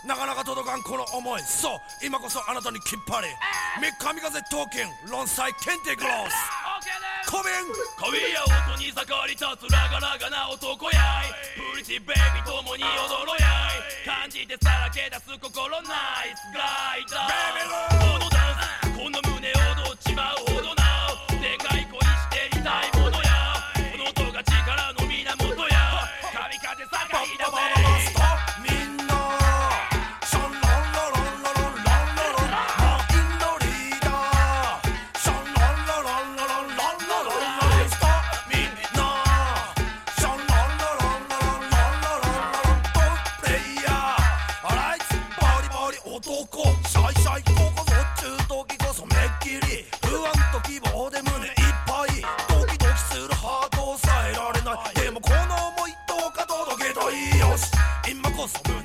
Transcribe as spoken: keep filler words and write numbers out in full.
なかなか届かんこの思い、そう今こそあなたにきっぱり三日三風トーキン論裁検定グロースコビン恋や音に盛り立つラガラガな男やいプリティベイビーともに踊ろやい感じてさらけ出す心ナイスグライダーこのダンスこの胸踊っちまうほどなでかい恋していたいものやこの音が力の源や神風盛りだぜみんなシャンロンロロンロロンロンロロンマインドリーダーシャンロンロロンロロンロンロロンストみんなシャンロンロロンロロンロンロロントッププレイヤーアライツバリバリ男シャイシャイここぞっちゅう時こそめっきり不安と希望で胸いっぱいドキドキするハートを抑えられないでもこの想いどうか届けたいよし今こそ胸